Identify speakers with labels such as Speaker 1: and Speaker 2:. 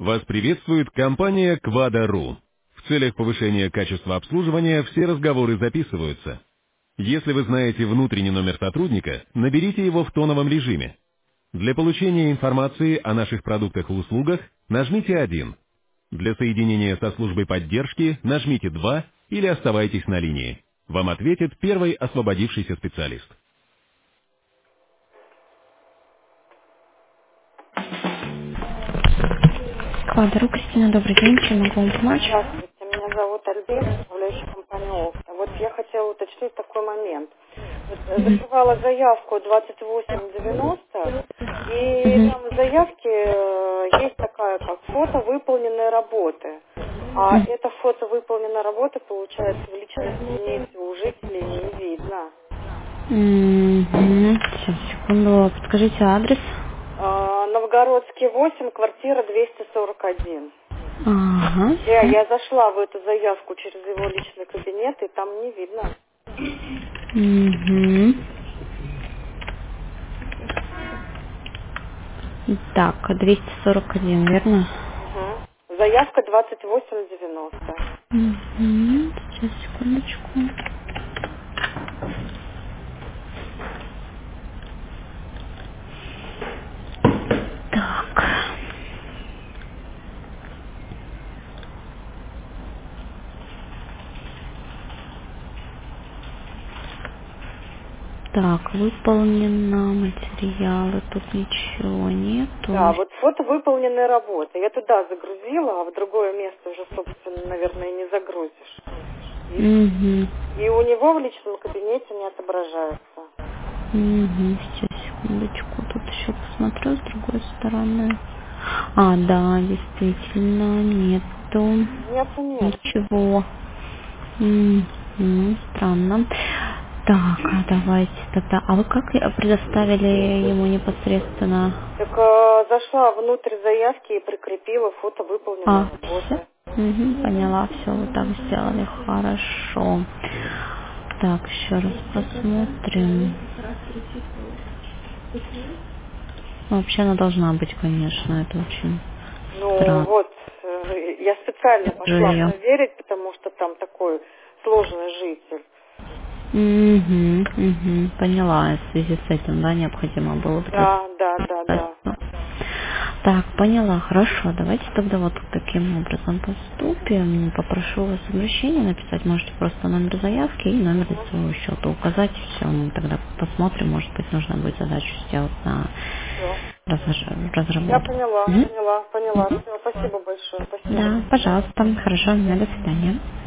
Speaker 1: Вас приветствует компания Quada.ru. В целях повышения качества обслуживания все разговоры записываются. Если вы знаете внутренний номер сотрудника, наберите его в тоновом режиме. Для получения информации о наших продуктах и услугах нажмите 1. Для соединения со службой поддержки нажмите 2 или оставайтесь на линии. Вам ответит первый освободившийся специалист. Квадру, Кристина, добрый день. Чем могу вам помочь?
Speaker 2: Здравствуйте, меня зовут Альбина, управляющая компания Окта. Вот я хотела уточнить такой момент. Вот, закрывала заявку 2890, и
Speaker 1: Мгм.
Speaker 2: там в заявке есть такая, как фото выполненной работы. А это фото выполненной работы, получается, в личном кабинете у жителей не видно.
Speaker 1: Мгм. Сейчас, секунду. Подскажите адрес.
Speaker 2: Новгородский 8, квартира 241.
Speaker 1: Ага, все.
Speaker 2: Я зашла в эту заявку через его личный кабинет, и там не видно.
Speaker 1: Угу. Так, 241, верно?
Speaker 2: Угу. Заявка 2890.
Speaker 1: Угу. Сейчас, секундочку. Так. Так, выполнено материалы, тут ничего
Speaker 2: Да,
Speaker 1: нету.
Speaker 2: вот фото выполненной работы. Я туда загрузила, а в другое место уже, собственно, наверное, не загрузишь.
Speaker 1: Угу.
Speaker 2: И у него в личном кабинете не отображается.
Speaker 1: Угу. Сейчас, секундочку, тут еще посмотрю с другой стороны. А, да, действительно, нету
Speaker 2: Нет.
Speaker 1: ничего. Странно. Так, а давайте тогда. А вы как предоставили ему непосредственно?
Speaker 2: Так зашла внутрь заявки и прикрепила фото выполненной
Speaker 1: А, все?
Speaker 2: работы.
Speaker 1: Поняла, все, вы так сделали. Хорошо. Так, еще раз посмотрим. Ну, вообще она должна быть, конечно, это очень
Speaker 2: Ну
Speaker 1: странно.
Speaker 2: вот, я специально пошла
Speaker 1: Ее.
Speaker 2: проверить, потому что там такой сложный житель.
Speaker 1: Поняла, в связи с этим, да, необходимо было
Speaker 2: Да.
Speaker 1: предоставить. Так, поняла, хорошо, давайте тогда вот таким образом поступим. Попрошу вас обращение написать, можете просто номер заявки и номер лицевого счета указать, и все, мы тогда посмотрим, может быть, нужно будет задачу сделать на
Speaker 2: Все. Я
Speaker 1: разработку.
Speaker 2: поняла.
Speaker 1: Мгм.
Speaker 2: Все,
Speaker 1: Мгм.
Speaker 2: спасибо большое, спасибо.
Speaker 1: Да, пожалуйста, хорошо, до свидания.